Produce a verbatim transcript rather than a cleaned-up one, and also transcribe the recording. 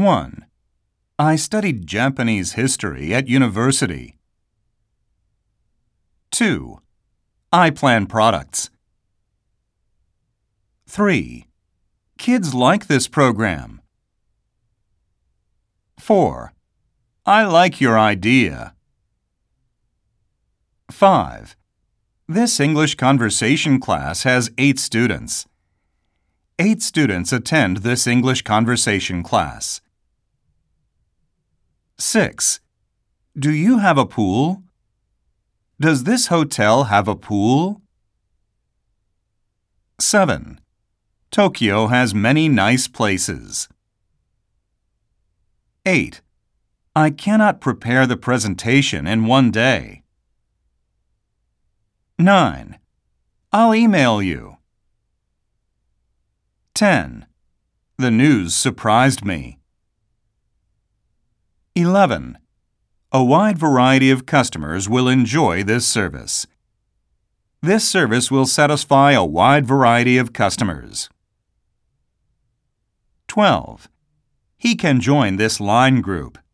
one. I studied Japanese history at university. two. I plan products. three. Kids like this program. four. I like your idea. five. This English conversation class has eight students. Eight students attend this English conversation class. six. Do you have a pool? Does this hotel have a pool? seven. Tokyo has many nice places. eight. I cannot prepare the presentation in one day. nine. I'll email you. ten. The news surprised me. eleven. A wide variety of customers will enjoy this service. This service will satisfy a wide variety of customers. twelve. He can join this line group.